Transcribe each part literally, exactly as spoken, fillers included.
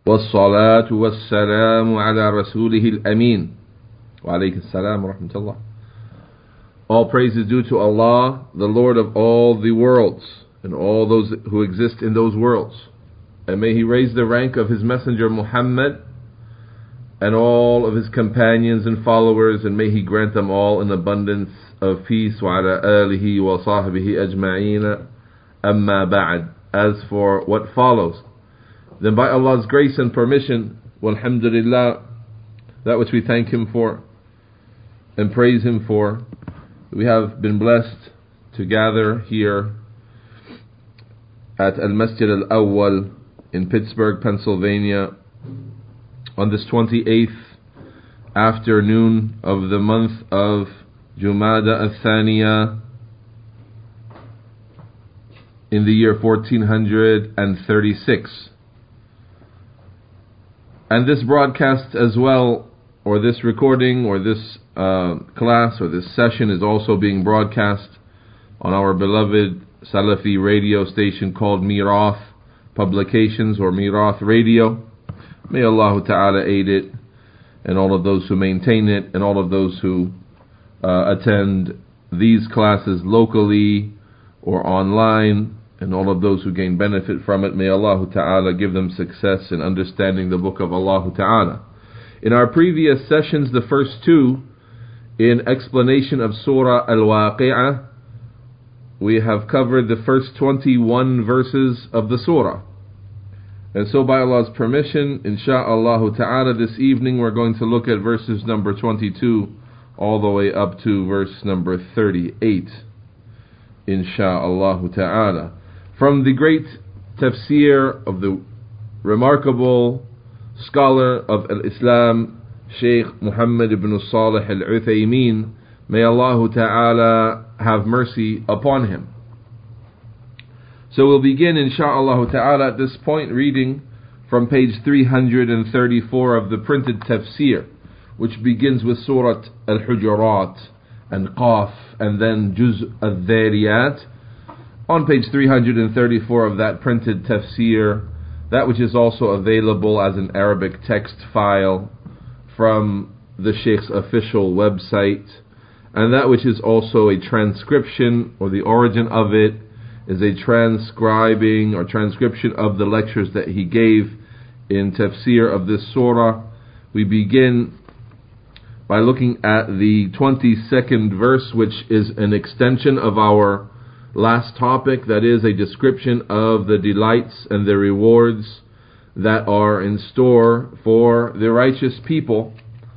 والصلاة والسلام على رسوله الأمين وعليك السلام ورحمة الله. All praise is due to Allah, the Lord of all the worlds, and all those who exist in those worlds. And may He raise the rank of His Messenger Muhammad and all of his companions and followers, and may He grant them all an abundance of peace. وعلى آله وصحبه أجمعين. أما بعد. As for what follows, then by Allah's grace and permission, walhamdulillah, that which we thank Him for and praise Him for, we have been blessed to gather here at Al-Masjid Al-Awwal in Pittsburgh, Pennsylvania, on this twenty-eighth afternoon of the month of Jumada Al-Thaniya in the year fourteen thirty-six. And this broadcast as well, or this recording, or this uh, class, or this session is also being broadcast on our beloved Salafi radio station called Mirath Publications, or Mirath Radio. May Allah Ta'ala aid it, and all of those who maintain it, and all of those who uh, attend these classes locally or online, and all of those who gain benefit from it. May Allah Ta'ala give them success in understanding the book of Allah Ta'ala. In our previous sessions, the first two, in explanation of Surah Al-Waqi'ah, we have covered the first twenty-one verses of the surah. And so by Allah's permission, insha'Allah Ta'ala, this evening we're going to look at verses number twenty-two all the way up to verse number thirty-eight, insha'Allah Ta'ala. From the great tafsir of the remarkable scholar of Al-Islam, Shaykh Muhammad ibn Salih Al-Uthaymin, may Allah Ta'ala have mercy upon him. So we'll begin insha'Allah Ta'ala at this point reading from page three hundred thirty-four of the printed tafsir, which begins with Surah Al-Hujurat and Qaf and then Juz Al-Dhariyat. On page three hundred thirty-four of that printed tafsir, that which is also available as an Arabic text file from the Shaykh's official website, and that which is also a transcription, or the origin of it is a transcribing or transcription of the lectures that he gave in tafsir of this surah. We begin by looking at the twenty-second verse, which is an extension of our last topic, that is a description of the delights and the rewards that are in store for the righteous people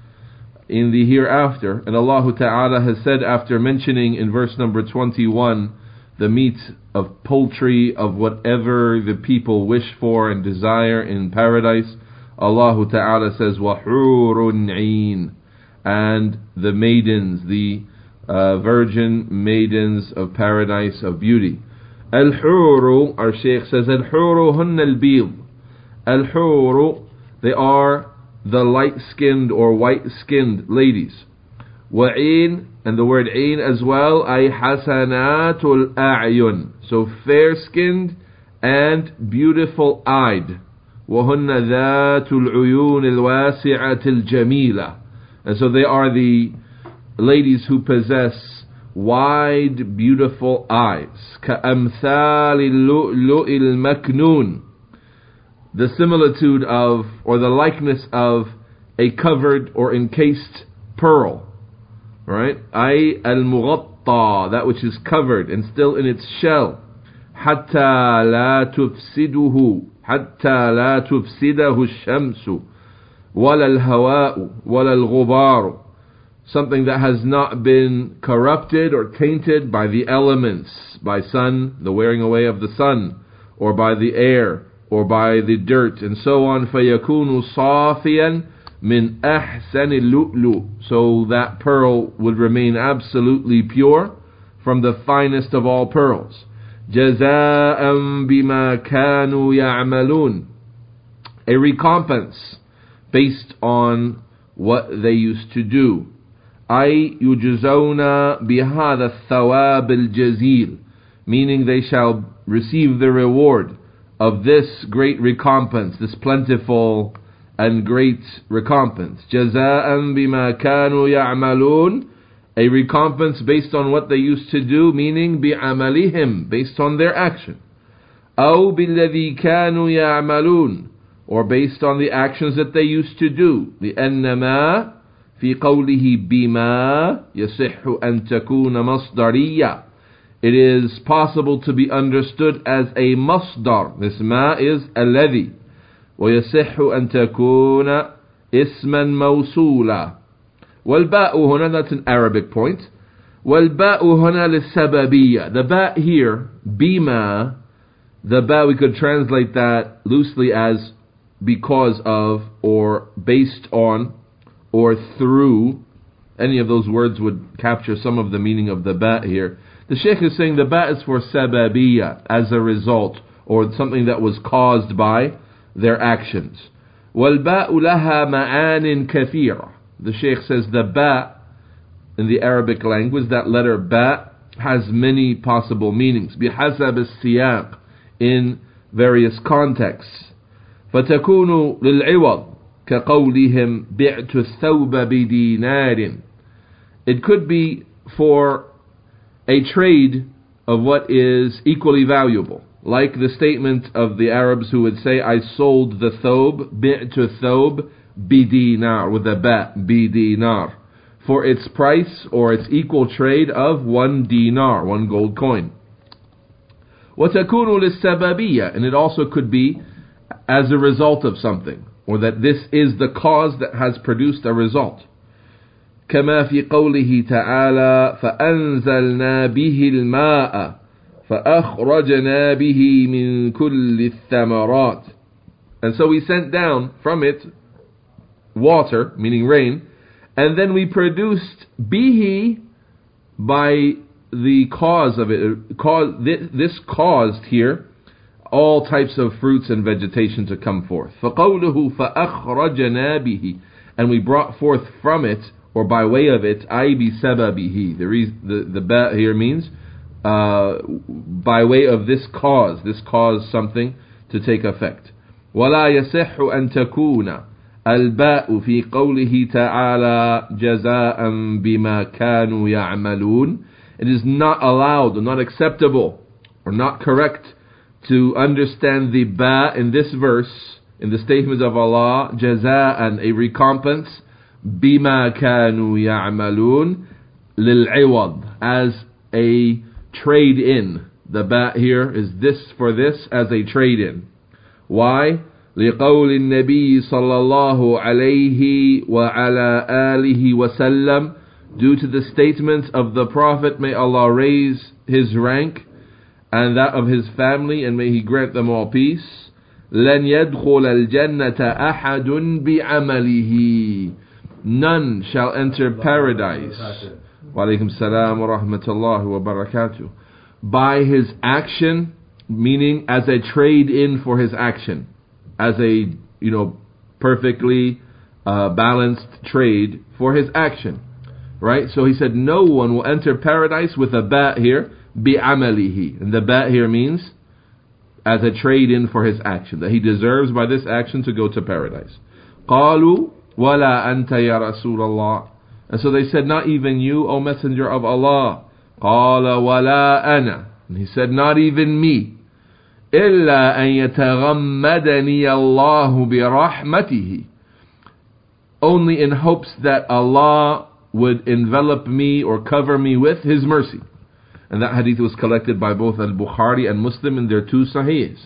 in the hereafter. And Allah Ta'ala has said, after mentioning in verse number twenty-one the meat of poultry, of whatever the people wish for and desire in paradise, Allah Ta'ala says, وَحُورٌ عِينٌ, and the maidens, the Uh, virgin maidens of paradise of beauty. Al-Huru, our Shaykh says, Al-Huru hunna al-Bid. Al-Huru, they are the light-skinned or white-skinned ladies. Wa'in, and the word ain as well, ay hasanatul a'yun, so fair-skinned and beautiful-eyed. Wahunna dhatul uyun al-wasi'atil jamila, and so they are the ladies who possess wide, beautiful eyes. كَأَمْثَالِ اللُّؤْلُؤِ الْمَكْنُونِ, the similitude of, or the likeness of, a covered or encased pearl. Right? أي الْمُغَطَّى, that which is covered and still in its shell. حَتَّى لَا تُفْسِدُهُ حَتَّى لَا تُفْسِدَهُ الشَّمْسُ وَلَا الْهَوَاءُ وَلَا الْغُبَارُ, something that has not been corrupted or tainted by the elements, by sun, the wearing away of the sun, or by the air, or by the dirt, and so on. فَيَكُونُ صَافِيًا مِنْ أَحْسَنِ اللُّؤْلُؤِ, so that pearl would remain absolutely pure from the finest of all pearls. جَزَاءً بِمَا كَانُوا يَعْمَلُونَ, a recompense based on what they used to do. أي يجزون بهذا الثواب الجزيل, meaning they shall receive the reward of this great recompense, this plentiful and great recompense. Jaza'an bima kanu ya'malun, a recompense based on what they used to do, meaning bi'amalihim, based on their action. Aw billadhi kanu ya'malun, or based on the actions that they used to do. لأنما في قوله بما يصح أن تكون مصدرية. It is possible to be understood as a masdar. This ma is الذي. ويصح أن تكون اسما موصولا. والباء هنا, that's an Arabic point. والباء هنا للسببية. The ba here, بما, the ba we could translate that loosely as because of, or based on, or through. Any of those words would capture some of the meaning of the ba here. The Shaykh is saying the ba is for sababiyya, as a result, or something that was caused by their actions. وَالْبَاءُ لَهَا مَعَانٍ كَثِيرًا. The Shaykh says the ba in the Arabic language, that letter ba, has many possible meanings. بِحَسَبِ السِّيَاقِ, in various contexts. فَتَكُونُ لِلْعِوَضِ كَقَوْلِهِمْ بِعْتُ الثَّوْبَ بِدِينَارٍ. It could be for a trade of what is equally valuable, like the statement of the Arabs who would say, I sold the thobe, bi'tu thobe bidinar, with a ba, bidinar, for its price or its equal trade of one dinar, one gold coin. وَتَكُونُ لِلسَّبَبِيَّةِ, and it also could be as a result of something, or that this is the cause that has produced a result. كما في قوله تعالى فأنزلنا به الماء فأخرجنا به من كل الثمرات. And so we sent down from it water, meaning rain, and then we produced bihi, by the cause of it. Cause, this caused here all types of fruits and vegetation to come forth. فَقَوْلُهُ فَأَخْرَجَنَا بِهِ, and we brought forth from it, or by way of it, أي بسببه. The reason, the the ba here means uh, by way of this cause. This caused something to take effect. ولا يصح أن تكون الباء في قوله تعالى جزاء بما كانوا يعملون. It is not allowed, or not acceptable, or not correct to understand the ba in this verse, in the statement of Allah, jaza'an, a recompense, bima kanu ya'malun, lil'iwad, as a trade-in. The ba here is this for this, as a trade-in. Why? لقول النبي صلى الله عليه وعلى آله وسلم, due to the statement of the Prophet, may Allah raise his rank and that of his family, and may he grant them all peace. لن يدخل الجنة أحد بعمله. None shall enter paradise. Wa alaikum salam wa rahmatullahi wa barakatuh. By his action, meaning as a trade-in for his action, as a, you know, perfectly uh, balanced trade for his action, right? So he said no one will enter paradise with a ba here, bi'amalihi, and the ba here means as a trade-in for his action, that he deserves by this action to go to paradise. قالوا ولا أنت يا رسول الله. And so they said, not even you, O Messenger of Allah. قال ولا أنا. And he said, not even me. إلا أن يتغمدني الله برحمته. Only in hopes that Allah would envelop me or cover me with His mercy. And that hadith was collected by both Al-Bukhari and Muslim in their two Sahihs.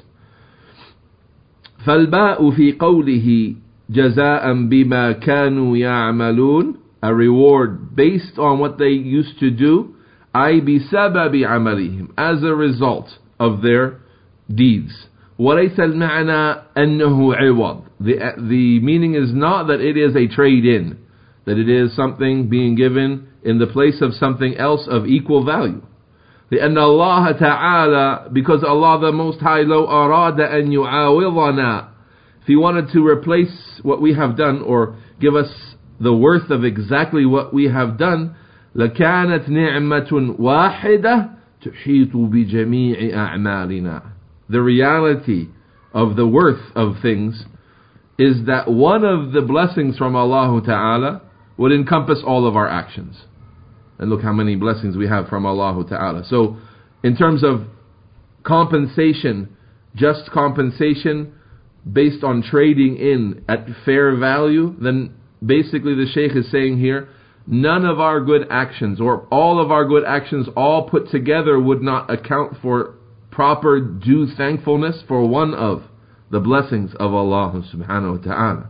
فَالْبَاءُ فِي قَوْلِهِ جَزَاءً بِمَا كَانُوا يَعْمَلُونَ, a reward based on what they used to do, أي بسبب عملهم, as a result of their deeds. وَلَيْسَ الْمَعْنَى أَنَّهُ عِوَض. The, the meaning is not that it is a trade-in, that it is something being given in the place of something else of equal value. لأن الله تعالى, because Allah the Most High, لو أراد أن يعاوضنا, if He wanted to replace what we have done, or give us the worth of exactly what we have done, لكانت نعمة واحدة تحيط بجميع أعمالنا. The reality of the worth of things, is that one of the blessings from Allah Ta'ala would encompass all of our actions. And look how many blessings we have from Allah Ta'ala. So in terms of compensation, just compensation based on trading in at fair value, then basically the Shaykh is saying here, none of our good actions, or all of our good actions all put together, would not account for proper due thankfulness for one of the blessings of Allah subhanahu wa ta'ala.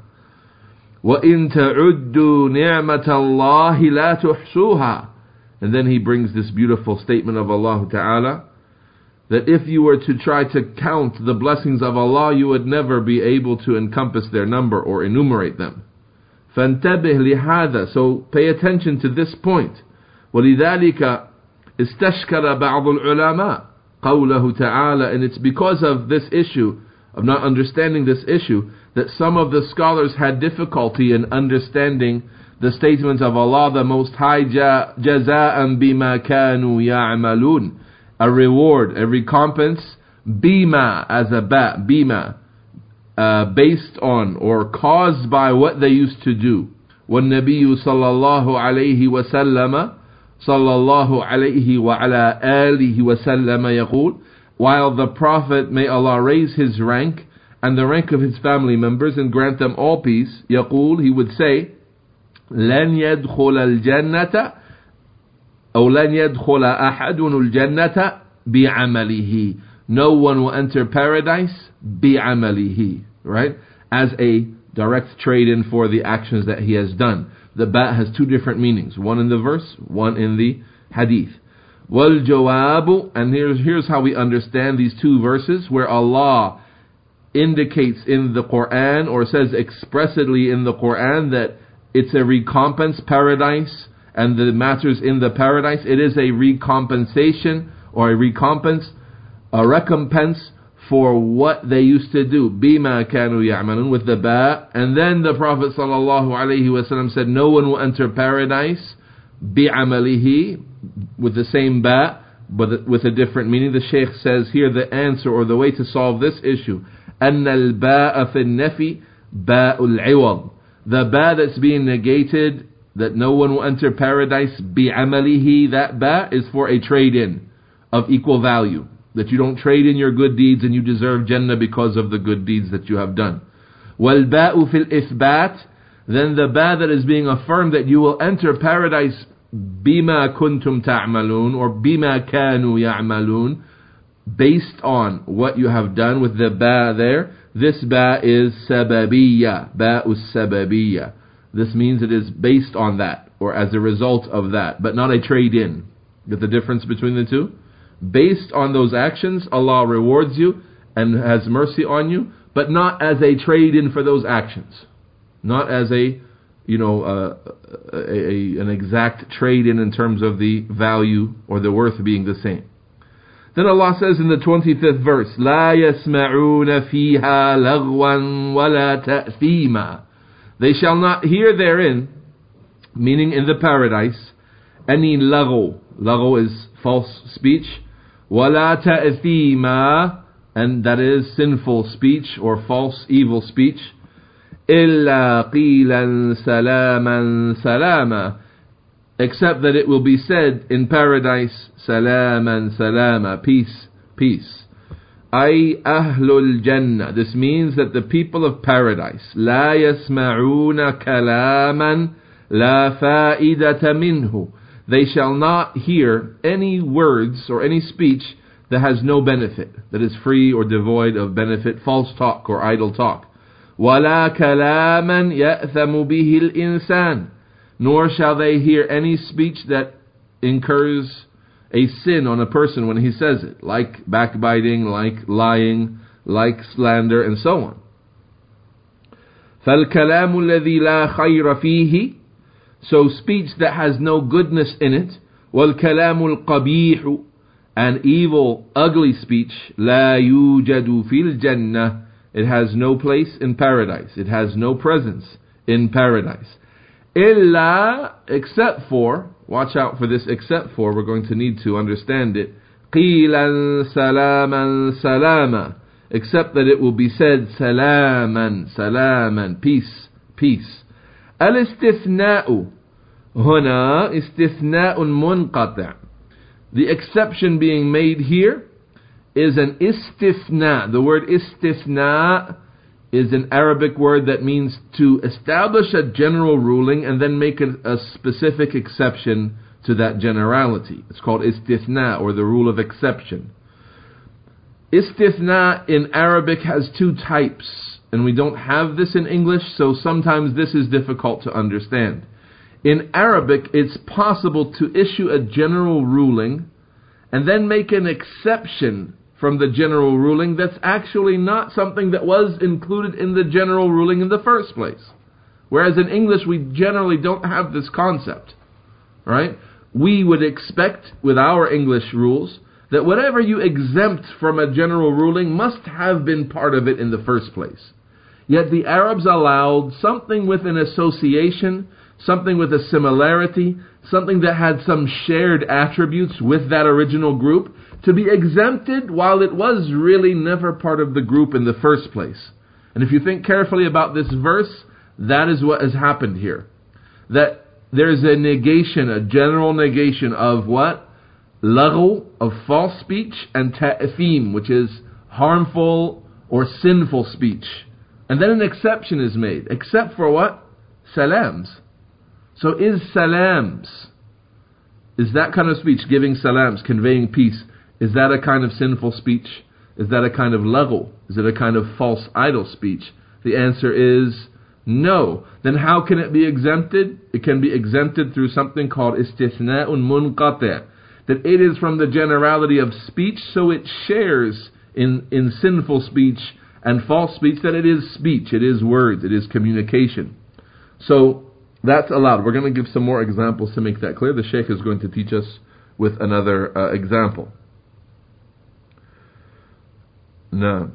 وَإِن تَعُدُّوا نِعْمَةَ اللَّهِ لَا تُحْصُوهَا. And then he brings this beautiful statement of Allah ta'ala, that if you were to try to count the blessings of Allah, you would never be able to encompass their number or enumerate them. فَانْتَبِهْ لِهَذَا. So pay attention to this point. وَلِذَلِكَ اسْتَشْكَلَ بَعْضُ الْعُلَمَاء قَوْلَهُ تَعَالَى. And it's because of this issue, of not understanding this issue, that some of the scholars had difficulty in understanding the statements of Allah the Most High, جَزَاءً بِمَا كَانُوا يَعْمَلُونَ. A reward, a recompense, bima, as a ba, bima, uh, based on or caused by what they used to do. وَالنَّبِيُّ صَلَّى اللَّهُ عَلَيْهِ وَسَلَّمَ صلى الله عليه وعلى آله وسلم يقول, while the Prophet, may Allah raise his rank and the rank of his family members and grant them all peace, يقول, he would say, لن يدخل الجنة أو لن يدخل أحد الجنة بعمله. No one will enter paradise بعمله, right? As a direct trade-in for the actions that he has done. The ba has two different meanings, one in the verse, one in the hadith. وَالْجَوَابُ. And here's, here's how we understand these two verses, where Allah indicates in the Quran, or says expressly in the Quran, that it's a recompense, paradise, and the matters in the paradise, it is a recompensation, or a recompense, a recompense for what they used to do. Bima kanu ya'malun, with the ba. And then the Prophet sallallahu alaihi wasallam said, no one will enter paradise bi'amalihi, with the same ba, but with a different meaning. The Shaykh says here the answer, or the way to solve this issue, أن الباء في النفي باء العوض. The ba that's being negated, that no one will enter paradise bi'amalihi, that ba is for a trade-in of equal value. That you don't trade in your good deeds and you deserve Jannah because of the good deeds that you have done. وَالْبَاءُ فِي الْإِثْبَاتِ. Then the ba that is being affirmed, that you will enter paradise بِمَا كُنْتُمْ تَعْمَلُونَ, or بِمَا كَانُوا يَعْمَلُونَ, based on what you have done, with the ba there. This ba is sababiyya, ba'us sababiyya. This means it is based on that, or as a result of that, but not a trade-in. Get the difference between the two? Based on those actions, Allah rewards you and has mercy on you, but not as a trade-in for those actions. Not as a, you know, uh, a, a, an exact trade-in in terms of the value or the worth being the same. Then Allah says in the twenty-fifth verse, لا يسمعون فيها لغوا ولا تأثيما. They shall not hear therein, meaning in the paradise, any lagho. Lagho is false speech. وَلَا تَأْثِيمًا, and that is sinful speech or false evil speech. إِلَّا قِيلًا سَلَامًا سَلَامًا, except that it will be said in paradise, سَلَامًا سَلَامًا, peace, peace. أي أهل الجنة. This means that the people of paradise, لا يسمعون كلاما لا فائدة منه, they shall not hear any words or any speech that has no benefit, that is free or devoid of benefit, false talk or idle talk. وَلَا كَلَامًا يَأْثَمُ بِهِ الْإِنسَانِ, nor shall they hear any speech that incurs a sin on a person when he says it, like backbiting, like lying, like slander, and so on. فَالْكَلَامُ الَّذِي لَا خَيْرَ فِيهِ, so speech that has no goodness in it, وَالْكَلَامُ الْقَبِيحُ, and evil, ugly speech, لَا يُوجَدُ فِي الْجَنَّةِ, it has no place in paradise, it has no presence in paradise. إِلَّا, except for, watch out for this except for, we're going to need to understand it, قِيلًا سَلَامًا سَلَامًا, except that it will be said salaman, salaman, peace, peace. Al-istithna'u huna istithna'un munqati'. The exception being made here is an istithna. The word istithna is an Arabic word that means to establish a general ruling and then make a, a specific exception to that generality. It's called istithna, or the rule of exception. Istithna in Arabic has two types, and we don't have this in English, so sometimes this is difficult to understand. In Arabic, it's possible to issue a general ruling and then make an exception from the general ruling that's actually not something that was included in the general ruling in the first place. Whereas in English, we generally don't have this concept, right? We would expect, with our English rules, that whatever you exempt from a general ruling must have been part of it in the first place. Yet the Arabs allowed something with an association, something with a similarity, something that had some shared attributes with that original group, to be exempted while it was really never part of the group in the first place. And if you think carefully about this verse, that is what has happened here. That there's a negation, a general negation of what? Laghu, of false speech, and ta'thim, which is harmful or sinful speech. And then an exception is made. Except for what? Salams. So is salams, is that kind of speech, giving salams, conveying peace, is that a kind of sinful speech? Is that a kind of laghu? Is it a kind of false idol speech? The answer is no. Then how can it be exempted? It can be exempted through something called istithna'un munqati', that it is from the generality of speech, so it shares in, in sinful speech and false speech, that it is speech, it is words, it is communication. So that's allowed. We're going to give some more examples to make that clear. The Shaykh is going to teach us with another uh, example. نعم.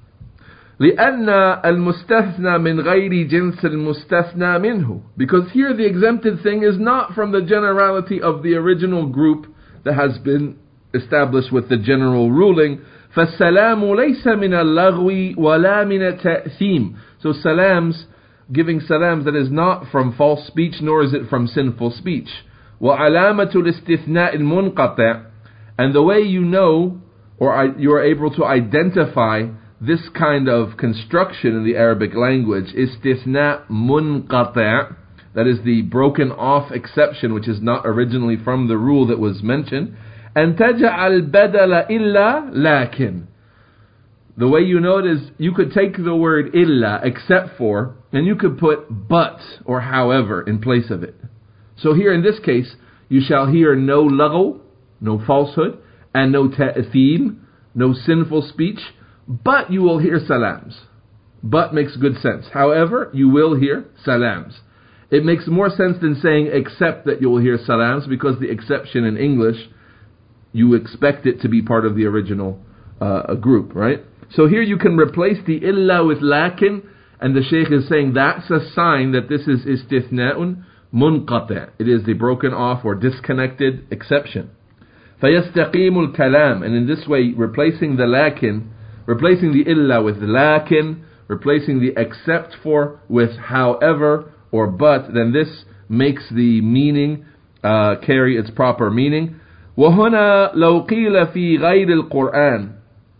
لأن المستثنى من غير جنس المستثنى منه. Because here the exempted thing is not from the generality of the original group that has been established with the general ruling. فالسلام ليس من اللغو ولا من التأثيم. So salams, giving salams, that is not from false speech, nor is it from sinful speech. وعلامة الاستثناء المنقطع. And the way you know, or you are able to identify this kind of construction in the Arabic language, istithna munqati', that is the broken off exception, which is not originally from the rule that was mentioned, and taj'al badala illa lakin. The way you know it is, you could take the word illa, except for, and you could put but or however in place of it. So here in this case, you shall hear no laghu, no falsehood, and no ta'thim, no sinful speech, but you will hear salams. But makes good sense. However, you will hear salams. It makes more sense than saying except that you will hear salams, because the exception in English, you expect it to be part of the original uh, group, right? So here you can replace the illa with lakin, and the Shaykh is saying that's a sign that this is istithna'un munqati'. It is the broken off or disconnected exception. فَيَسْتَقِيمُ الْكَلَامِ. And in this way, replacing the lakin, replacing the illa with lakin, replacing the except for with however or but, then this makes the meaning uh, carry its proper meaning. وَهُنَا لَوْ قِيلَ فِي غَيْرِ الْقُرْآنِ.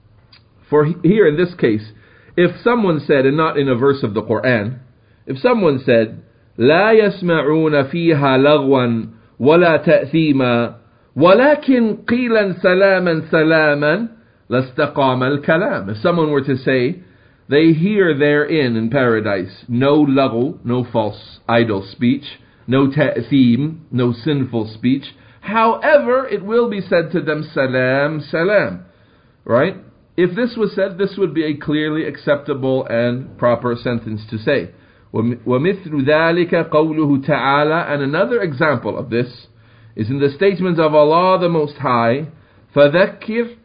For here in this case, if someone said, and not in a verse of the Quran, if someone said, لَا يَسْمَعُونَ فِيهَا لَغْوًا وَلَا تَأْثِيمًا وَلَكِنْ قِيلًا سَلَامًا سَلَامًا لَاسْتَقَامَ الْكَلَامِ. If someone were to say, they hear therein in paradise no laghu, no false idle speech, no ta'thim, no sinful speech, however it will be said to them salam, salam, right? If this was said, this would be a clearly acceptable and proper sentence to say. وَمِثْلُ ذَلِكَ قَوْلُهُ تَعَالَى. And another example of this is in the statements of Allah the Most High, فَذَكِّرْ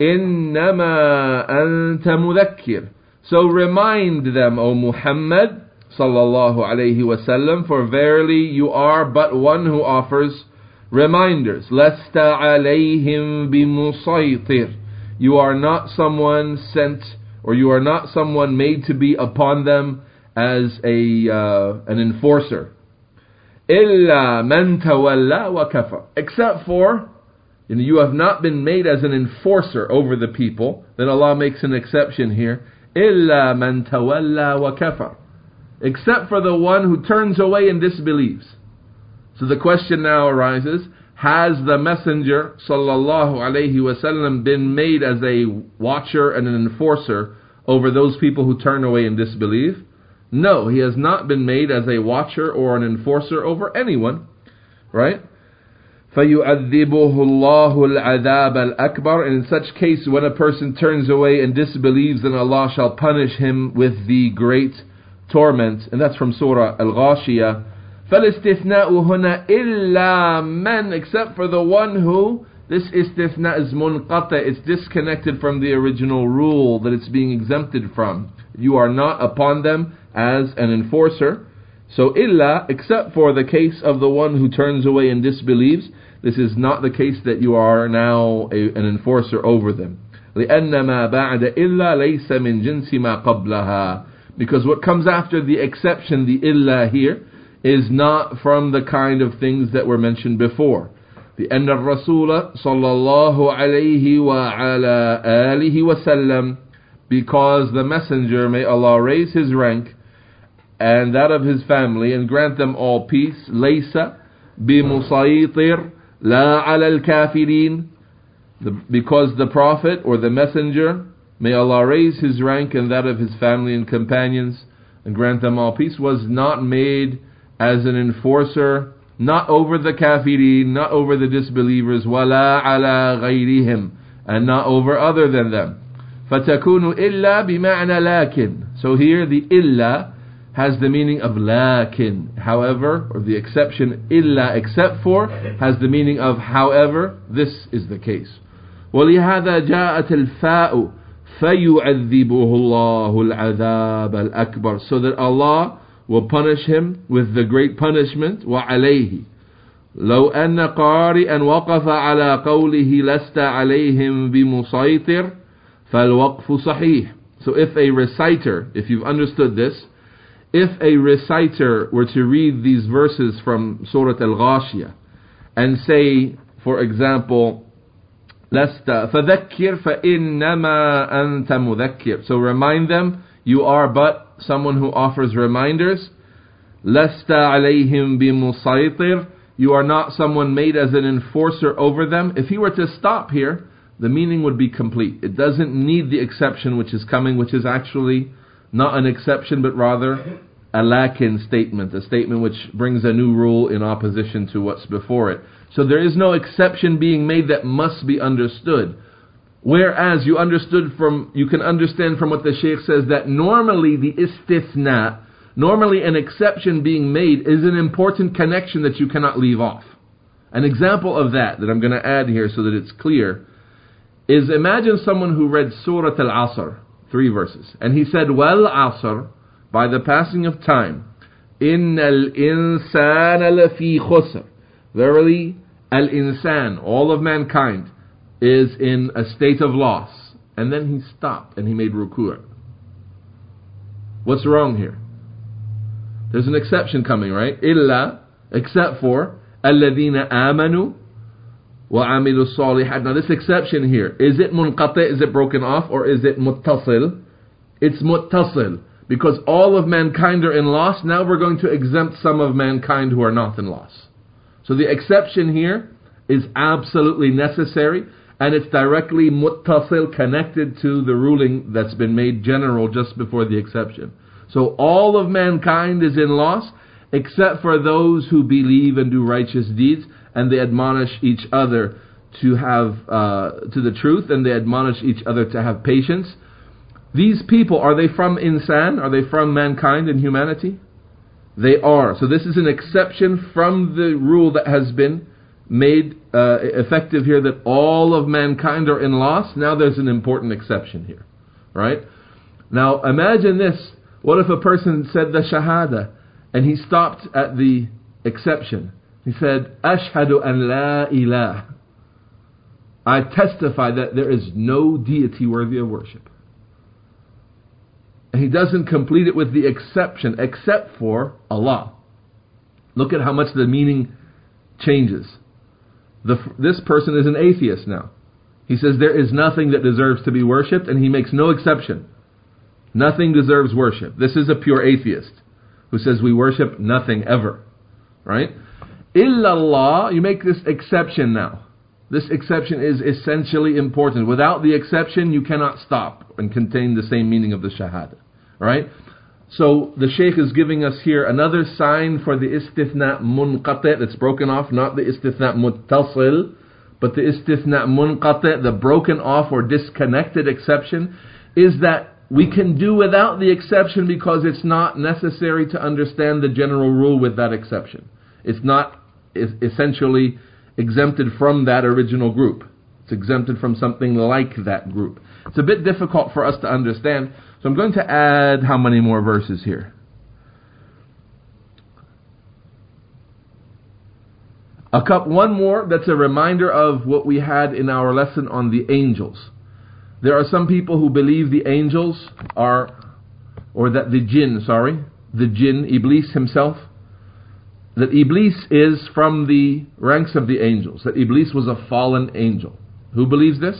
إِنَّمَا أَنْتَ مُذَكِّرْ. So remind them, O Muhammad sallallahu alayhi wasallam, for verily you are but one who offers reminders. لَسْتَ عَلَيْهِمْ بِمُصَيْطِرْ. You are not someone sent or you are not someone made to be upon them as a uh, an enforcer. إِلَّا مَنْ تَوَلَّى وَكَفَرَ. Except for, you know, you have not been made as an enforcer over the people, then Allah makes an exception here. إِلَّا مَنْ تَوَلَّى وَكَفَرَ. Except for the one who turns away and disbelieves. So the question now arises, has the Messenger sallallahu alaihi wasallam been made as a watcher and an enforcer over those people who turn away and disbelieve? No, he has not been made as a watcher or an enforcer over anyone, right? فَيُعَذِّبُهُ اللَّهُ الْعَذَابَ الْأَكْبَرِ. And in such case, when a person turns away and disbelieves, then Allah shall punish him with the great torment. And that's from Surah Al-Ghashiyah. فَالْإِسْتِثْنَاءُ هُنَا إِلَّا مَنْ. Except for the one who, this istithna is munqata, it's disconnected from the original rule that it's being exempted from. You are not upon them as an enforcer. So illa, except for the case of the one who turns away and disbelieves, this is not the case that you are now a, an enforcer over them. لِأَنَّ مَا بَعْدَ إِلَّا لَيْسَ مِنْ جِنْسِ مَا قَبْلَهَا. Because what comes after the exception, the illa here, is not from the kind of things that were mentioned before. لأن الرسول صلى الله عليه وعلى آله وسلم, because the Messenger, may Allah raise his rank and that of his family and grant them all peace, ليس بمسيطر لا على الكافرين, because the Prophet or the Messenger, may Allah raise his rank and that of his family and companions and grant them all peace, was not made as an enforcer, not over the kafirin, not over the disbelievers, وَلَا عَلَى غَيْرِهِمْ, and not over other than them. فَتَكُونُ إِلَّا بِمَعْنَى لَكِنْ. So here the illa has the meaning of lakin, however, or the exception illa, except for, has the meaning of however. This is the case. وَلِهَذَا جَاءَتِ الْفَاءُ فَيُعَذِّبُهُ اللَّهُ الْعَذَابَ الْأَكْبَرُ. So that Allah will punish him with the great punishment. وَعَلَيْهِ لَوْ أَنَّ قَارِئًا وَقَفَ عَلَى قَوْلِهِ لَسْتَ عَلَيْهِمْ بِمُصَيْطِرٍ فَالْوَقْفُ صَحِيحٌ. So if a reciter, if you've understood this, if a reciter were to read these verses from Surah Al-Ghashiyah and say, for example, لَسْتَ فَذَكِّرْ فَإِنَّمَا أَنْتَ مُذَكِّرْ. So remind them, you are but someone who offers reminders. لَسْتَ عَلَيْهِمْ بِمُصَيْطِرٍ. You are not someone made as an enforcer over them. If he were to stop here, the meaning would be complete. It doesn't need the exception which is coming, which is actually not an exception, but rather a lakin statement, a statement which brings a new rule in opposition to what's before it. So there is no exception being made that must be understood. Whereas you understood from, you can understand from what the Shaykh says that normally the istithna, normally an exception being made is an important connection that you cannot leave off. An example of that, that I'm going to add here so that it's clear, is imagine someone who read Surah Al-Asr, three verses, and he said, Wal Asr, by the passing of time, Innal insana lafi khusr. Verily, al-insan, all of mankind, is in a state of loss. And then he stopped and he made ruku'. What's wrong here? There's an exception coming, right? Illa, except for alladhina amanu wa amilu salihat. Now this exception here, is it munqati, is it broken off, or is it muttasil? It's muttasil, because all of mankind are in loss. Now we're going to exempt some of mankind who are not in loss. So the exception here is absolutely necessary, and it's directly muttasil, connected to the ruling that's been made general just before the exception. So all of mankind is in loss, except for those who believe and do righteous deeds, and they admonish each other to have uh, to the truth, and they admonish each other to have patience. These people, are they from insan? Are they from mankind and humanity? They are. So this is an exception from the rule that has been made uh, effective here, that all of mankind are in loss. Now there's an important exception here, right? Now imagine this. What if a person said the shahada and he stopped at the exception? He said, Ashhadu an la ilah. I testify that there is no deity worthy of worship. And he doesn't complete it with the exception, except for Allah. Look at how much the meaning changes. The, this person is an atheist now. He says there is nothing that deserves to be worshipped, and he makes no exception. Nothing deserves worship. This is a pure atheist who says we worship nothing ever. Right? Illallah, you make this exception now. This exception is essentially important. Without the exception, you cannot stop and contain the same meaning of the Shahada. Right? So the Shaykh is giving us here another sign for the istithna munqati that's broken off, not the istithna muttasil, but the istithna munqati, the broken off or disconnected exception, is that we can do without the exception because it's not necessary to understand the general rule with that exception. It's not essentially exempted from that original group. It's exempted from something like that group. It's a bit difficult for us to understand, so I'm going to add how many more verses here? A cup, one more that's a reminder of what we had in our lesson on the angels. There are some people who believe the angels are, or that the jinn, sorry, the jinn, Iblis himself, that Iblis is from the ranks of the angels, that Iblis was a fallen angel. Who believes this?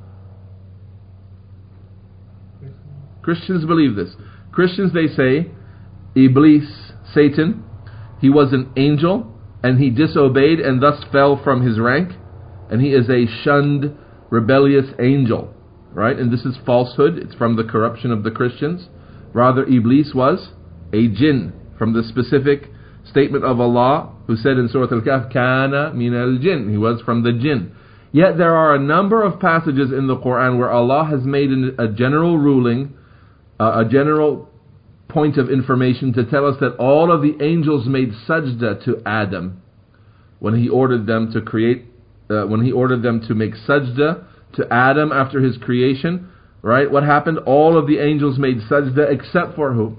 Christians believe this. Christians, they say, Iblis, Satan, he was an angel, and he disobeyed and thus fell from his rank, and he is a shunned, rebellious angel. Right? And this is falsehood. It's from the corruption of the Christians. Rather, Iblis was a jinn, from the specific statement of Allah, who said in Surah Al-Kahf, Kana min al-jinn. He was from the jinn. Yet there are a number of passages in the Quran where Allah has made a general ruling, uh, a general point of information to tell us that all of the angels made sajda to Adam when he ordered them to create, uh, when he ordered them to make sajda to Adam after his creation. Right? What happened? All of the angels made sajda except for who?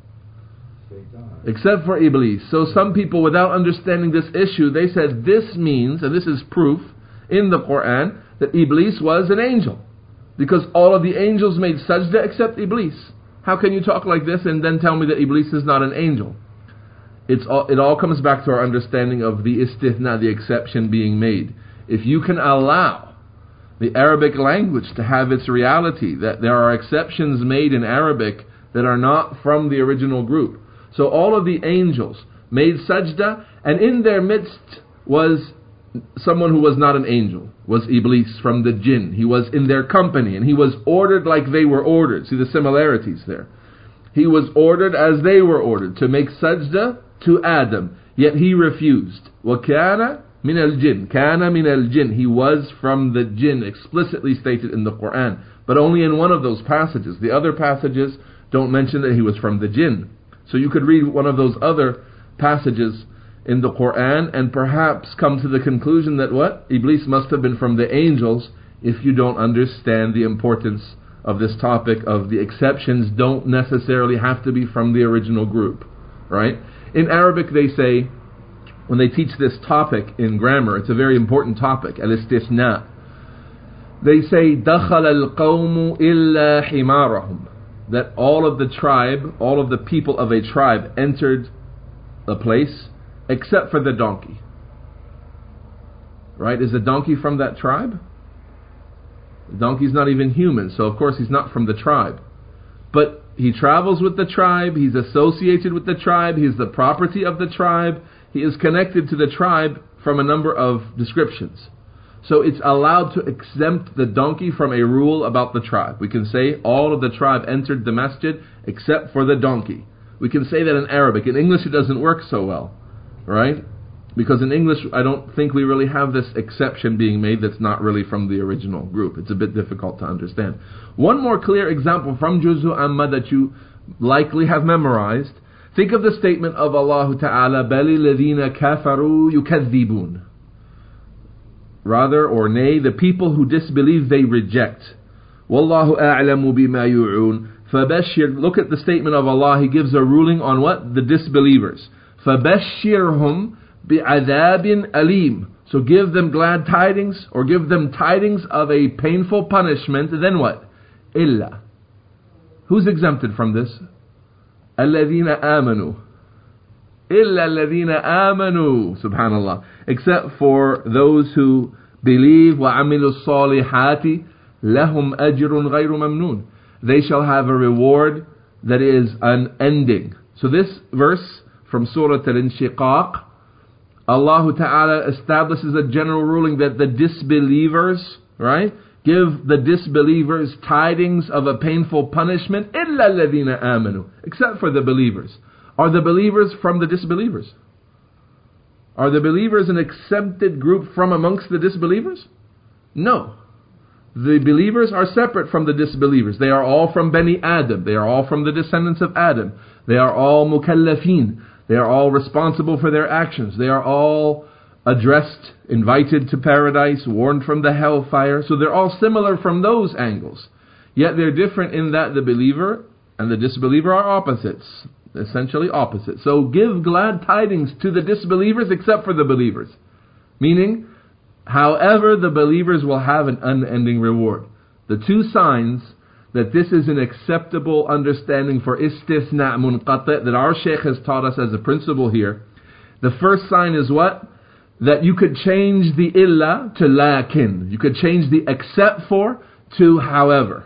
Except for Iblis. So some people, without understanding this issue, they said this means, and this is proof in the Quran, that Iblis was an angel, because all of the angels made sajda except Iblis. How can you talk like this and then tell me that Iblis is not an angel? It's all, it all comes back to our understanding of the istithna, the exception being made. If you can allow the Arabic language to have its reality, that there are exceptions made in Arabic that are not from the original group. So all of the angels made sajda, and in their midst was someone who was not an angel, was Iblis from the jinn. He was in their company, and he was ordered like they were ordered. See the similarities there. He was ordered as they were ordered, to make sajda to Adam, yet he refused. وَكَانَ min al-jinn. Kana min al-jinn. He was from the jinn, explicitly stated in the Quran, but only in one of those passages. The other passages don't mention that he was from the jinn. So you could read one of those other passages in the Quran and perhaps come to the conclusion that what? Iblis must have been from the angels, if you don't understand the importance of this topic of the exceptions don't necessarily have to be from the original group. Right? In Arabic they say, when they teach this topic in grammar, it's a very important topic, al-istithna. They say, دَخَلَ الْقَوْمُ إِلَّا حِمَارَهُمْ, that all of the tribe, all of the people of a tribe entered a place except for the donkey. Right? Is the donkey from that tribe? The donkey's not even human, so of course he's not from the tribe. But he travels with the tribe, he's associated with the tribe, he's the property of the tribe, he is connected to the tribe from a number of descriptions. So it's allowed to exempt the donkey from a rule about the tribe. We can say all of the tribe entered the masjid except for the donkey. We can say that in Arabic. In English it doesn't work so well, right? Because in English I don't think we really have this exception being made that's not really from the original group. It's a bit difficult to understand. One more clear example from Juzu Amma that you likely have memorized. Think of the statement of Allah Ta'ala, بَلِ الَّذِينَ كَفَرُوا يُكَذِّبُونَ. Rather, or nay, the people who disbelieve, they reject. وَاللَّهُ أَعْلَمُ بِمَا يُوعُونَ. فَبَشِّرْ. Look at the statement of Allah. He gives a ruling on what? The disbelievers. فَبَشِّرْهُمْ بِعَذَابٍ أَلِيمٍ. So give them glad tidings, or give them tidings of a painful punishment. Then what? إِلَّا. Who's exempted from this? الَّذِينَ آمَنُوا. إِلَّا الَّذِينَ آمَنُوا. Subhanallah. Except for those who believe. وَعَمِلُوا الصَّالِحَاتِ لَهُمْ أَجْرٌ غَيْرُ مَمْنُونَ. They shall have a reward that is unending. So this verse from Surah Al-Inshiqaq, Allah Ta'ala establishes a general ruling that the disbelievers, right, give the disbelievers tidings of a painful punishment. إِلَّا الَّذِينَ آمَنُوا. Except for the believers. Are the believers from the disbelievers? Are the believers an accepted group from amongst the disbelievers? No. The believers are separate from the disbelievers. They are all from Bani Adam. They are all from the descendants of Adam. They are all mukallafeen. They are all responsible for their actions. They are all addressed, invited to paradise, warned from the hellfire. So they're all similar from those angles. Yet they're different in that the believer and the disbeliever are opposites. Essentially opposite. So give glad tidings to the disbelievers except for the believers. Meaning, however, the believers will have an unending reward. The two signs that this is an acceptable understanding for istithna munqati that our Shaykh has taught us as a principle here. The first sign is what? That you could change the illa to lakin. You could change the except for to however.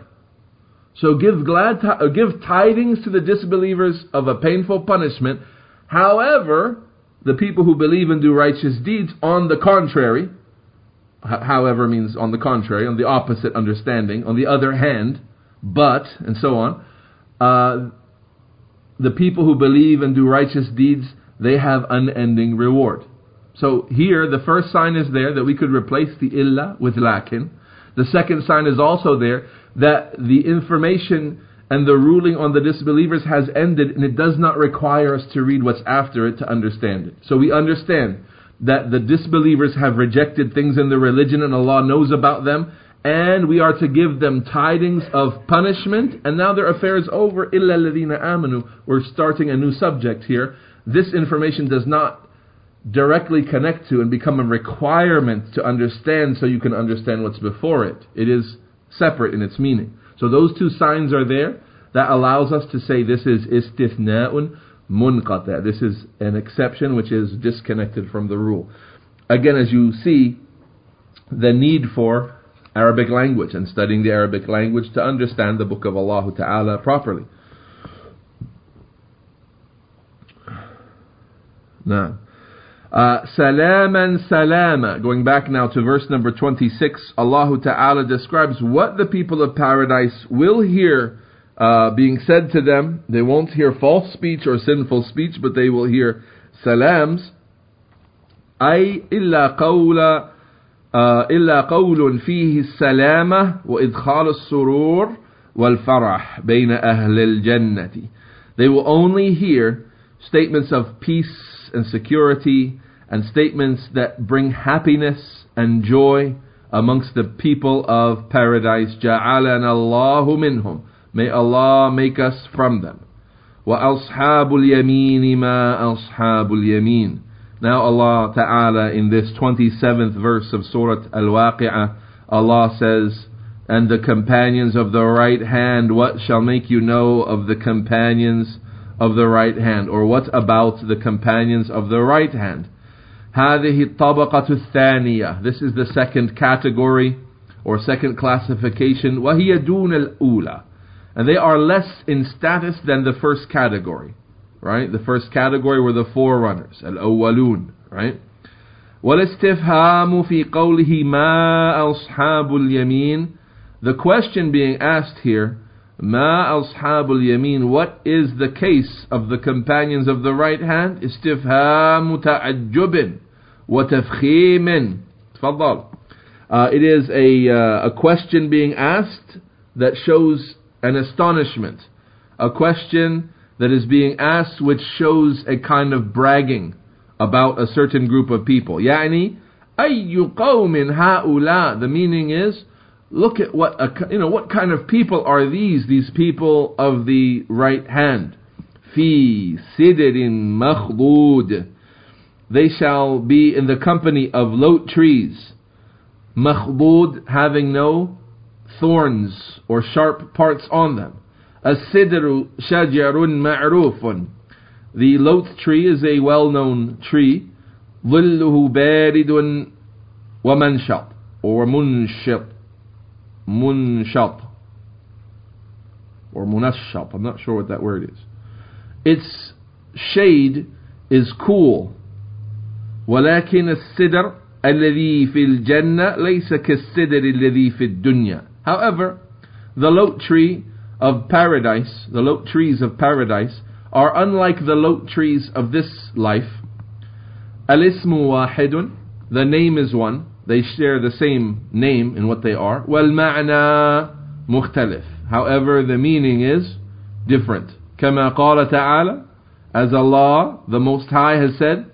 So give glad, uh, give tidings to the disbelievers of a painful punishment. However, the people who believe and do righteous deeds, on the contrary, h- however means on the contrary, on the opposite understanding, on the other hand, but, and so on, uh, the people who believe and do righteous deeds, they have unending reward. So here, the first sign is there that we could replace the illa with lakin. The second sign is also there that the information and the ruling on the disbelievers has ended, and it does not require us to read what's after it to understand it. So we understand that the disbelievers have rejected things in the religion and Allah knows about them, and we are to give them tidings of punishment, and now their affair is over. إِلَّا الَّذِينَ آمَنُوا. We're starting a new subject here. This information does not directly connect to and become a requirement to understand so you can understand what's before it. It is separate in its meaning. So those two signs are there that allows us to say this is istithna'un munqata. This is an exception which is disconnected from the rule. Again, as you see, the need for Arabic language and studying the Arabic language to understand the Book of Allah Ta'ala properly. Now, Uh, salaman salama. Going back now to verse number twenty-six, Allah Ta'ala describes what the people of paradise will hear uh, being said to them. They won't hear false speech or sinful speech, but they will hear salams. أي إلا قول إلا قول فيه السلامة وإدخال السرور والفرح بين أهل الجنة. They will only hear statements of peace and security and statements that bring happiness and joy amongst the people of paradise. جَعَلَنَا اللَّهُ مِنْهُمْ. May Allah make us from them. وَأَصْحَابُ الْيَمِينِ مَا أَصْحَابُ الْيَمِينِ. Now Allah Ta'ala in this twenty-seventh verse of Surah Al-Waqi'ah, Allah says, and the companions of the right hand, what shall make you know of the companions of the right hand? Or what about the companions of the right hand? هذه الطبقة الثانية. This is the second category or second classification. وهي دون الأولى. And they are less in status than the first category. Right? The first category were the forerunners. الأولون. Right? والاستفهام في قوله ما أصحاب اليمين. The question being asked here, ما أصحاب اليمين, what is the case of the companions of the right hand? استفهام تعجب وتفخيم. تفضل. Uh, it is a, uh, a question being asked that shows an astonishment. A question that is being asked which shows a kind of bragging about a certain group of people. يعني أي قوم هؤلاء. The meaning is, look at what a, you know what kind of people are these? These people of the right hand. في سدر مخضود. They shall be in the company of lote trees. مخضود, having no thorns or sharp parts on them. السدر شجر معروف. The lote tree is a well-known tree. ظله بارد ومنشط or منشط منشط or منشط. I'm not sure what that word is. Its shade is cool. ولكن السدر الذي في الجنة ليس كالسدر الذي في الدنيا. However, the lote tree of paradise, the lote trees of paradise, are unlike the lote trees of this life. الاسم واحد, the name is one. They share the same name in what they are. والمعنى مختلف. However, the meaning is different. كما قال تعالى, as Allah, the Most High, has said,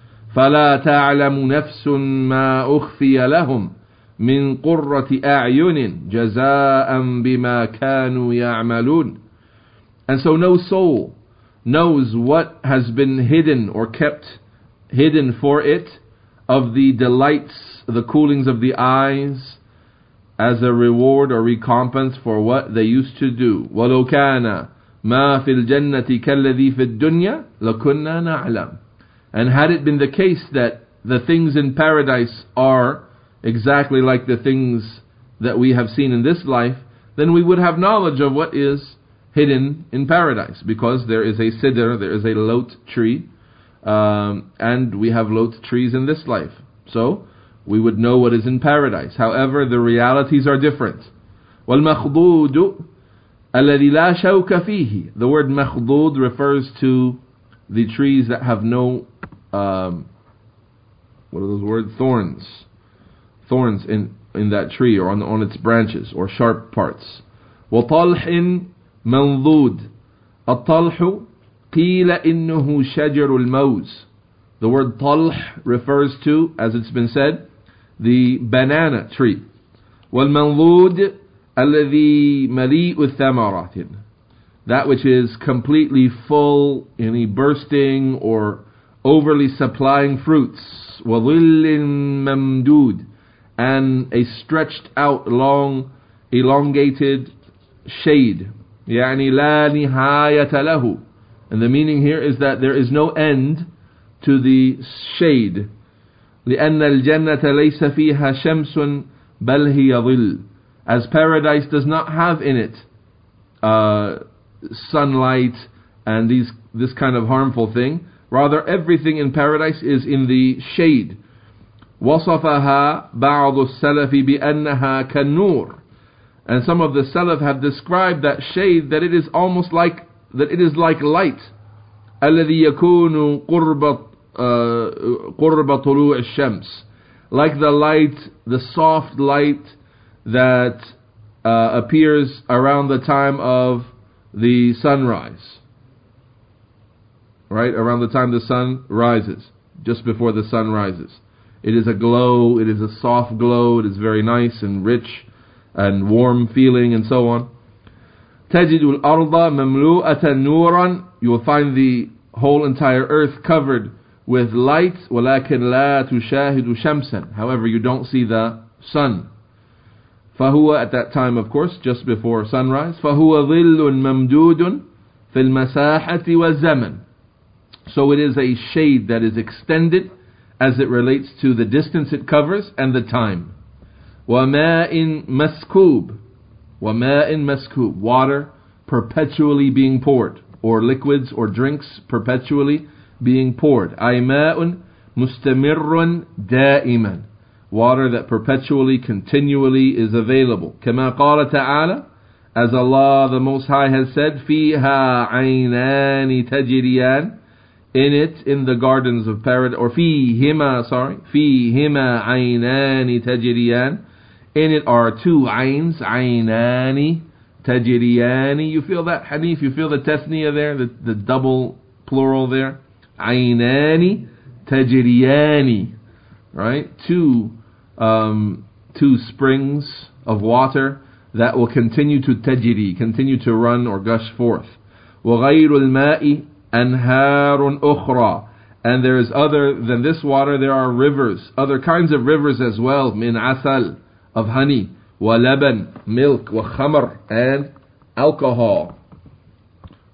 فلا تعلم نفس ما أخفي لهم من قرة أعين جزاء بما كانوا يعملون. And so no soul knows what has been hidden or kept hidden for it of the delights, the coolings of the eyes, as a reward or recompense for what they used to do. وَلَوْ كَانَ مَا فِي الْجَنَّةِ كَالَّذِي فِي الدُّنْيَا لَكُنَّا نَعْلَمُ. And had it been the case that the things in paradise are exactly like the things that we have seen in this life, then we would have knowledge of what is hidden in paradise, because there is a sidr, there is a lote tree, um, and we have lote trees in this life. So we would know what is in paradise. However, the realities are different. وَالْمَخْضُودُ الَّذِي لَا شَوْكَ فِيهِ. The word مخضود refers to the trees that have no um, what are those words? Thorns. Thorns in, in that tree or on, on its branches or sharp parts. وَطَلْحٍ مَنْضُودٍ. الطَّلْحُ قِيلَ إِنَّهُ شَجَرُ الْمَوْزِ. The word طَلْح refers to, as it's been said, the banana tree. وَالْمَنْضُودِ الَّذِي مَلِيءُ الثَّمَرَاتٍ. That which is completely full, any bursting or overly supplying fruits. وَظِلٍّ مَمْدُودٍ. And a stretched out, long, elongated shade. يعني لا نهاية له. And the meaning here is that there is no end to the shade. لأن الجنة ليس فيها شمس بل هي ظل. As paradise does not have in it uh, sunlight and these this kind of harmful thing. Rather, everything in paradise is in the shade. وصفها بعض السلف بأنها كالنور. And some of the Salaf have described that shade that it is almost like that it is like light. الذي يكون قرب قرب طلوع الشمس. Like the light, the soft light that uh, appears around the time of the sunrise. Right? Around the time the sun rises. Just before the sun rises. It is a glow, it is a soft glow, it is very nice and rich and warm feeling and so on. تجد الأرض مملوءة نورا. You will find the whole entire earth covered with light. ولكن لا تشاهد شمسا. However, you don't see the sun. فهو, at that time, of course, just before sunrise. فهو ظل ممدود في المساحة والزمن. So it is a shade that is extended as it relates to the distance it covers and the time. وَمَاءٍ مَسْكُوبٍ. وَمَاءٍ مَسْكُوبٍ. Water perpetually being poured, or liquids or drinks perpetually being poured. أي ماء مستمر دائما. Water that perpetually, continually is available. كما قال تعالى, as Allah the Most High has said, فِيهَا عَيْنَانِ تَجْرِيَانِ. In it, in the gardens of paradise, or فِيهِمَا, sorry, فِيهِمَا عَيْنَانِ تَجْرِيَانِ. In it are two ayns, عَيْنَانِ تَجْرِيَانِ. You feel that, Hanif? You feel the tasniya there, the, the double plural there? عَيْنَانِ تَجْرِيَانِ. Right? Two, um, two springs of water that will continue to tajri, continue to run or gush forth. وَغَيْرُ الْمَاءِ أَنْهَارٌ أُخْرَى. And there is other than this water, there are rivers, other kinds of rivers as well. مِنْ عَسَلٍ, of honey. وَلَبَنٍ, milk. وَخَمَرٍ, and alcohol.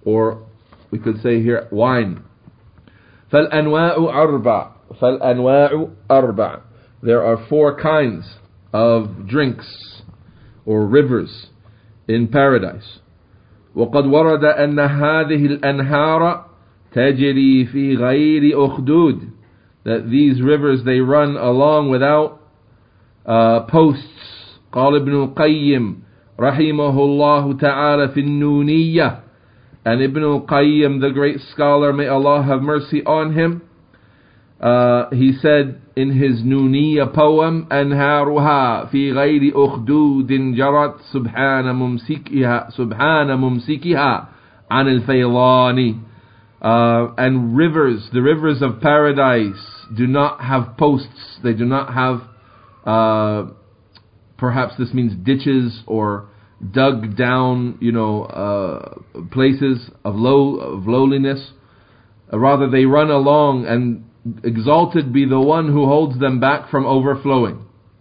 or we could say here wine. فَالْأَنْوَاءُ أَرْبَعٌ فَالْأَنْوَاءُ أَرْبَعٌ There are four kinds of drinks or rivers in paradise. وقد ورد أن هذه الأنهار تجري في غير أخدود That these rivers, they run along without uh, posts. قال ابن القيم رحمه الله تعالى في النونية. And Ibn al-Qayyim, the great scholar, may Allah have mercy on him, uh, he said in his Nuniya poem, أنهارها في غير أخدود جرت سبحان ممسكها سبحان ممسكها عن الفيضان. Uh, and rivers, the rivers of paradise, do not have posts. They do not have, uh, perhaps this means ditches or dug down, you know, uh, places of low of lowliness. Uh, rather, they run along, and exalted be the one who holds them back from overflowing.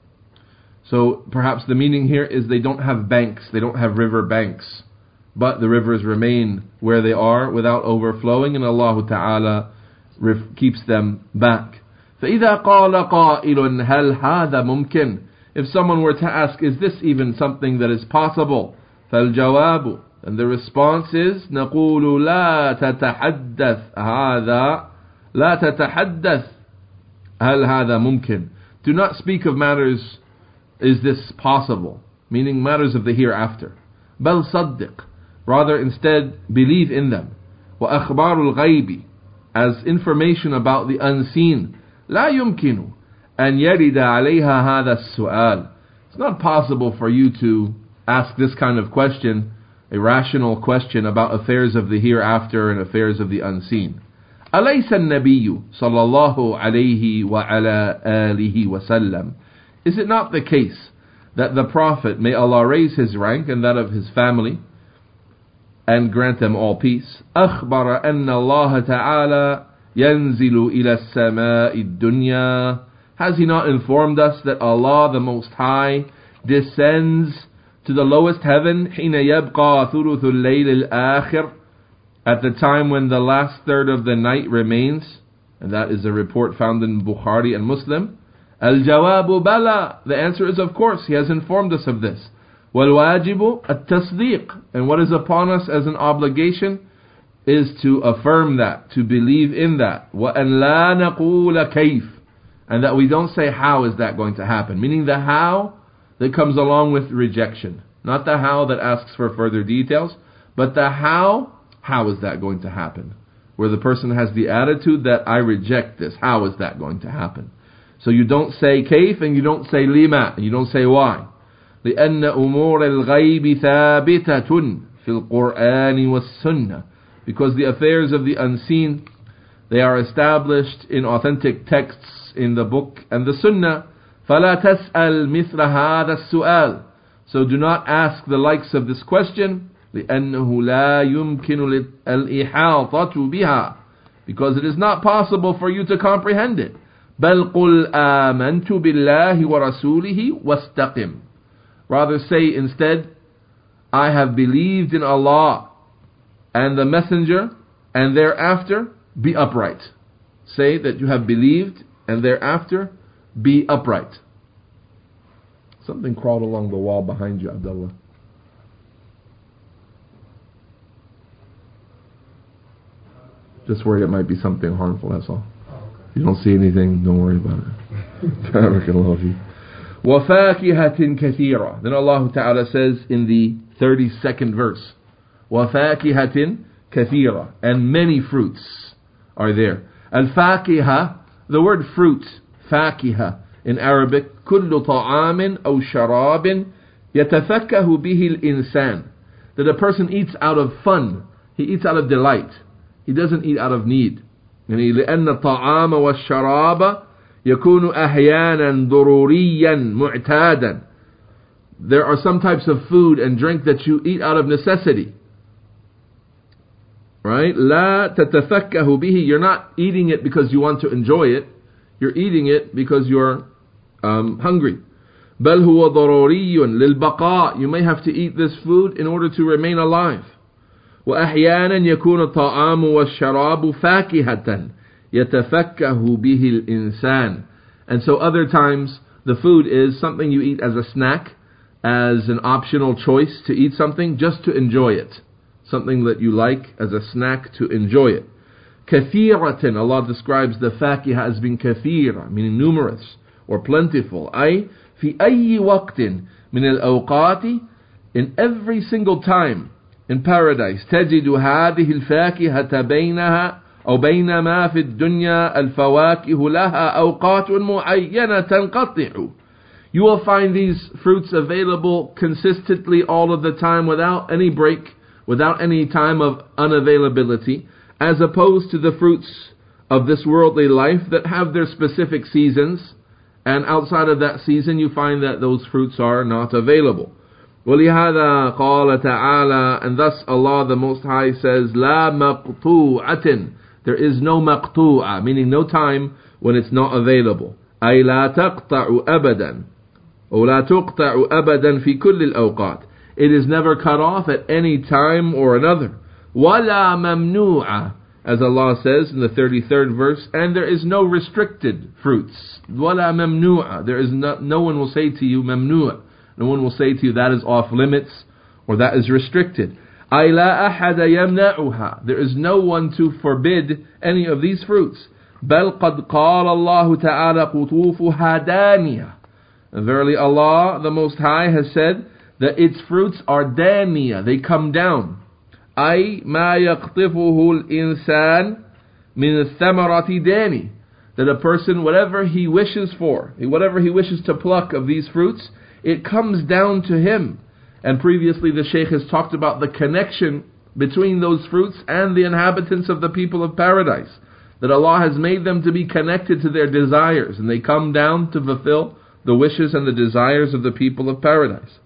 So perhaps the meaning here is they don't have banks, they don't have river banks, but the rivers remain where they are without overflowing, and Allah Ta'ala ref- keeps them back. فَإِذَا قَالَ قَائِلٌ هَلْ هَذَا مُمْكِنٌ If someone were to ask, is this even something that is possible? فَالْجَوَابُ And the response is, نَقُولُ لَا تَتَحَدَّثْ هَذَا لَا تَتَحَدَّثْ هَلْ هَذَا مُمْكِنٌ Do not speak of matters, is this possible? Meaning matters of the hereafter. بَلْ صَدِّقْ Rather, instead, believe in them. وَأَخْبَارُ الْغَيْبِ As information about the unseen. لَا يُمْكِنُ أَنْ يَرِدَ عَلَيْهَا هَذَا السُّؤَالِ It's not possible for you to ask this kind of question, a rational question about affairs of the hereafter and affairs of the unseen. أَلَيْسَ النَّبِيُّ صَلَّى اللَّهُ عَلَيْهِ وَعَلَى آلِهِ وَسَلَّمَ Is it not the case that the Prophet, may Allah raise his rank and that of his family, and grant them all peace, أخبر أن الله تعالى ينزل إلى السماء الدنيا Has he not informed us that Allah the Most High descends to the lowest heaven حين يبقى ثلث الليل الآخر At the time when the last third of the night remains? And that is a report found in Bukhari and Muslim. الجواب بلى The answer is of course, he has informed us of this. وَالْوَاجِبُ التَّصْدِيقُ And what is upon us as an obligation is to affirm that, to believe in that. وَأَنْ لَا نَقُولَ كَيْفَ And that we don't say how is that going to happen. Meaning the how that comes along with rejection. Not the how that asks for further details, but the how, how is that going to happen? Where the person has the attitude that I reject this. How is that going to happen? So you don't say كيف and you don't say lima and you don't say why. لأن أمور الغيب ثابتة في القرآن والسنة Because the affairs of the unseen, they are established in authentic texts in the book and the sunnah. فلا تسأل مثل هذا السؤال So do not ask the likes of this question. لأنه لا يمكن الإحاطة بها Because it is not possible for you to comprehend it. بل قل آمنت بالله ورسوله واستقم Rather say instead, I have believed in Allah and the Messenger, and thereafter be upright. Say that you have believed and thereafter be upright. Something crawled along the wall behind you, Abdullah. Just worried it might be something harmful, that's all. If you don't see anything, don't worry about it. Barakallahu feek. وَفَاكِهَةٍ كَثِيرًا Then Allah Ta'ala says in the thirty-second verse, وَفَاكِهَةٍ كَثِيرًا And many fruits are there. Al-Fakiha, the word fruit, Fakiha, in Arabic, كُلُّ طَعَامٍ أَوْ شَرَابٍ يَتَفَكَّهُ بِهِ الْإِنسَانِ That a person eats out of fun, he eats out of delight, he doesn't eat out of need. يعني لأن الطعام والشراب يكون أحيانا ضروريا معتادا There are some types of food and drink that you eat out of necessity. Right? لا تتفكه به You're not eating it because you want to enjoy it. You're eating it because you're um, hungry. بل هو ضروري للبقاء You may have to eat this food in order to remain alive. وأحيانا يكون الطعام والشراب فاكهة يتفكه به الإنسان. And so other times the food is something you eat as a snack, as an optional choice to eat something just to enjoy it. Something that you like as a snack to enjoy it. كثيرة, Allah describes the fakiha as being كثيرة, meaning numerous or plentiful. أي في أي وقت من الأوقات, in every single time in paradise, تجد هذه الفاكهة بينها أو بينما في الدنيا الفواكه لها أوقات معينة تنقطع. You will find these fruits available consistently all of the time without any break, without any time of unavailability, as opposed to the fruits of this worldly life that have their specific seasons, and outside of that season you find that those fruits are not available. وَلِهَذَا قَالَ تَعَالَى, and thus Allah the Most High says, لَا مَقْطُوعَةٍ, there is no مقطوعة, meaning no time when it's not available. أي لا تقطع أبدا أو لا تقطع أبدا في كل الأوقات. It is never cut off at any time or another. وَلَا مَمْنُوعَةٍ, as Allah says in the thirty-third verse, and there is no restricted fruits. وَلَا مَمْنُوعَةٍ, there is no, no one will say to you ممنوع. No one will say to you that is off limits or that is restricted. أي لا أحد يمنعها, there is no one to forbid any of these fruits. بل قد قال الله تعالى قطوفها دانية, and verily Allah the Most High has said that its fruits are daniya, they come down. أي ما يقطفه الإنسان من الثمرة داني, that a person, whatever he wishes for, whatever he wishes to pluck of these fruits, it comes down to him. And previously the Shaykh has talked about the connection between those fruits and the inhabitants of the people of paradise, that Allah has made them to be connected to their desires, and they come down to fulfill the wishes and the desires of the people of paradise.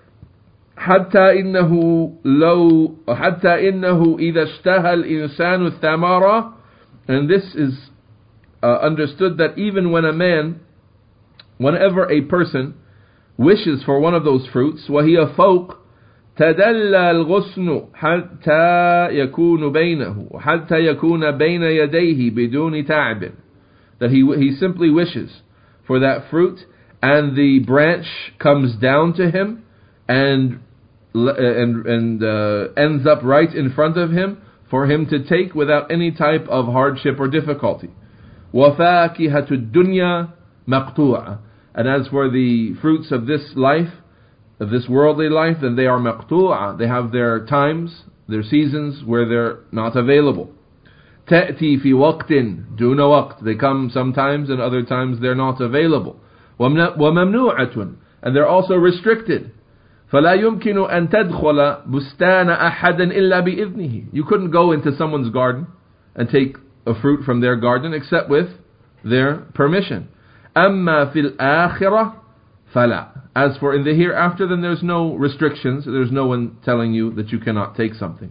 حتى إنه لو حتى إنه إذا اشتهى الإنسان الثمرة, and this is uh, understood that even when a man, whenever a person wishes for one of those fruits, وهي فوق تدلى الغصن حتى يكون بينه حتى يكون بين يديه بدون تعب, that he he simply wishes for that fruit and the branch comes down to him and and and uh, ends up right in front of him for him to take without any type of hardship or difficulty. وفاكهة الدنيا مقطوعة, and as for the fruits of this life, of this worldly life, then they are maqtu'a. They have their times, their seasons where they're not available. تأتي في وقت دون وقت, they come sometimes and other times they're not available. وممنوعة, and they're also restricted. فلا يمكن أن تدخل بستان أحد إلا بإذنه. You couldn't go into someone's garden and take a fruit from their garden except with their permission. أما في الآخرة فلا. As for in the hereafter, then there's no restrictions, there's no one telling you that you cannot take something.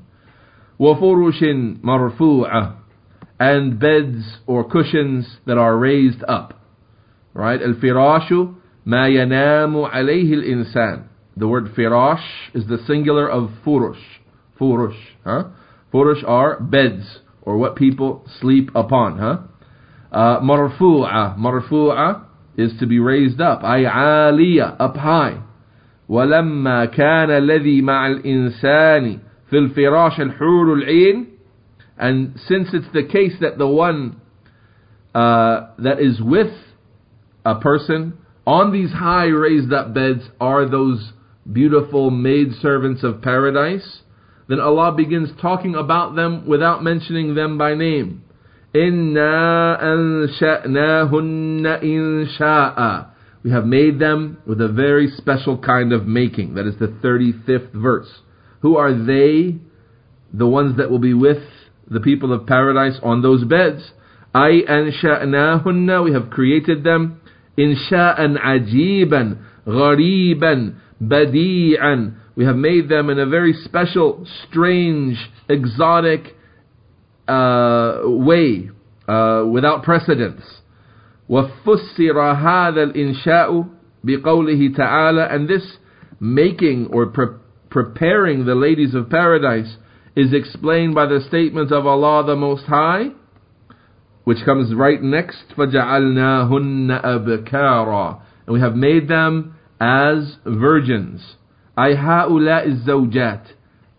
وفرش مرفوعة, and beds or cushions that are raised up. Right? الفراش ما ينام عليه الإنسان. The word firash is the singular of furush. Furush. Huh? Furush are beds, or what people sleep upon. Huh? Uh, marfu'a, marfu'a is to be raised up. Ay aliyah, up high. ولما كان الذي مع الإنسان في الفراش الحور العين, and since it's the case that the one uh, that is with a person on these high raised up beds are those beautiful maidservants of paradise, then Allah begins talking about them without mentioning them by name. إِنَّا أَنشَأْنَاهُنَّ إِنشَاءً, we have made them with a very special kind of making. That is the thirty-fifth verse. Who are they? The ones that will be with the people of paradise on those beds. أَيْ أَنشَأْنَاهُنَّ, we have created them. إِنشَاءً عَجِيبًا غَرِيبًا بَدِيعًا, we have made them in a very special, strange, exotic uh, way, uh, without precedence. وَفُسِّرَ هَذَا الْإِنشَاءُ بِقَوْلِهِ تَعَالَى, and this making or pre- preparing the ladies of paradise is explained by the statement of Allah the Most High, which comes right next, فَجَعَلْنَاهُنَّ أَبْكَارًا, and we have made them as virgins. أي هؤلاء الزوجات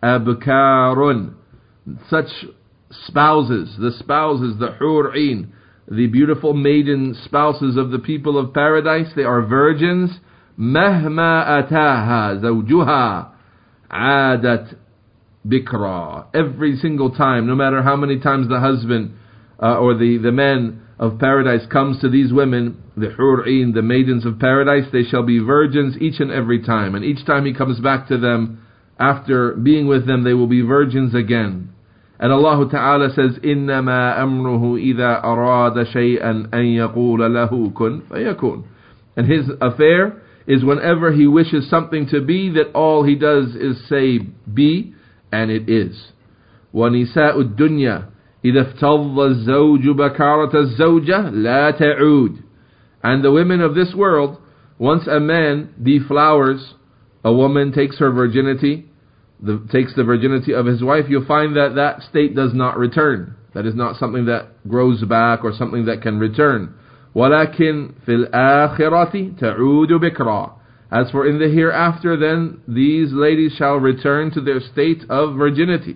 أبكار, such spouses, the spouses, the حور عين, the beautiful maiden spouses of the people of paradise, they are virgins. مهما أتاها زوجها عادت بكرا. Every single time, no matter how many times the husband uh, or the, the man of paradise comes to these women, the hur'in, the maidens of paradise, they shall be virgins each and every time. And each time he comes back to them, after being with them, they will be virgins again. And Allah Ta'ala says, إِنَّمَا أَمْرُهُ إِذَا أَرَادَ شَيْئًا أَن يَقُولَ لَهُ كُن فَيَكُونَ. And his affair is whenever he wishes something to be, that all he does is say, be, and it is. وَنِسَاءُ الدُّنْيَا إِذَا افْتَضَّ الزَّوْجُ بَكَارَةَ الزَّوْجَةِ لَا تَعُودُ. And the women of this world, once a man deflowers, a woman takes her virginity, the, takes the virginity of his wife, you'll find that that state does not return. That is not something that grows back or something that can return. وَلَكِنْ فِي الْآخِرَةِ تَعُودُ بِكْرًا. As for in the hereafter, then these ladies shall return to their state of virginity.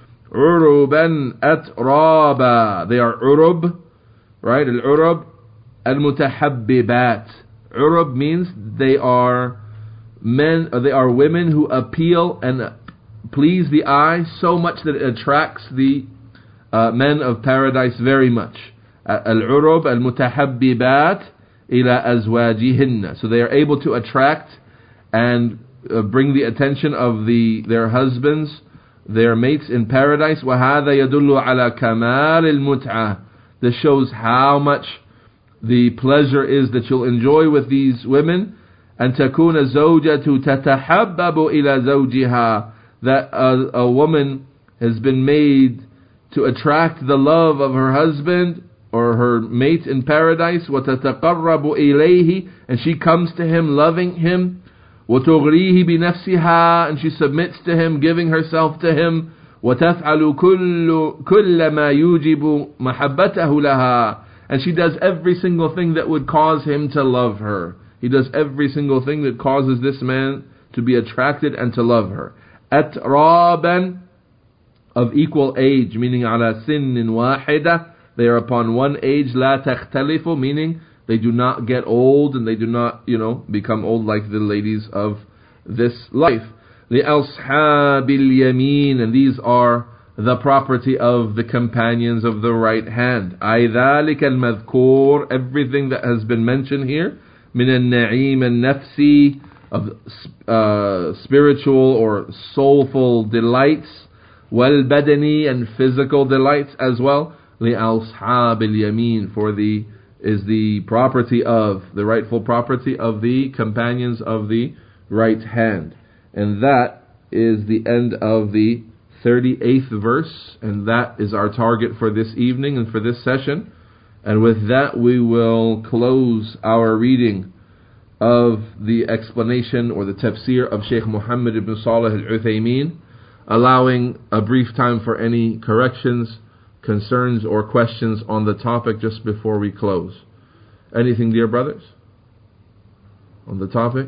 عُرُبًا أَتْرَابًا. They are urub, right? Al-urub al-mutahabbibat. Urub means they are men, or they are women who appeal and please the eye so much that it attracts the uh, men of paradise very much. Al-urub al-mutahabbibat ila azwajihinna. So they are able to attract and uh, bring the attention of the their husbands, their mates in paradise. وَهَذَا يَدُلُّ عَلَى كَمَالِ الْمُتْعَةِ. This shows how much the pleasure is that you'll enjoy with these women. أن تكون الزوجة تتحبب إلى زوجها. That a, a woman has been made to attract the love of her husband or her mate in paradise. وتتقرب إليه. And she comes to him loving him. وتغريه بنفسها. And she submits to him, giving herself to him. وتفعل كل كل ما يوجب محبته لها. And she does every single thing that would cause him to love her. He does every single thing that causes this man to be attracted and to love her. أترابا, of equal age, meaning على سن واحدة. They are upon one age. لا تختلف, meaning they do not get old and they do not, you know, become old like the ladies of this life. لأصحاب اليمين, and these are the property of the companions of the right hand. أي ذلك المذكور, everything that has been mentioned here. من النعيم النفسي, of uh, spiritual or soulful delights. والبدني, and physical delights as well. لأصحاب اليمين, for the is the property of, the rightful property of the companions of the right hand. And that is the end of the thirty-eighth verse, and that is our target for this evening and for this session. And with that we will close our reading of the explanation or the tafsir of Shaykh Muhammad ibn Salih al-Uthaymeen, allowing a brief time for any corrections, concerns or questions on the topic just before we close. Anything, dear brothers, on the topic?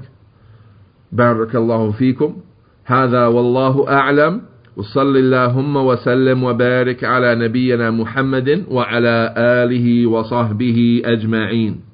Barakallahu feekum. هذا والله أعلم. وصل اللهم وسلم وبارك على نبينا محمد وعلى آله وصحبه أجمعين.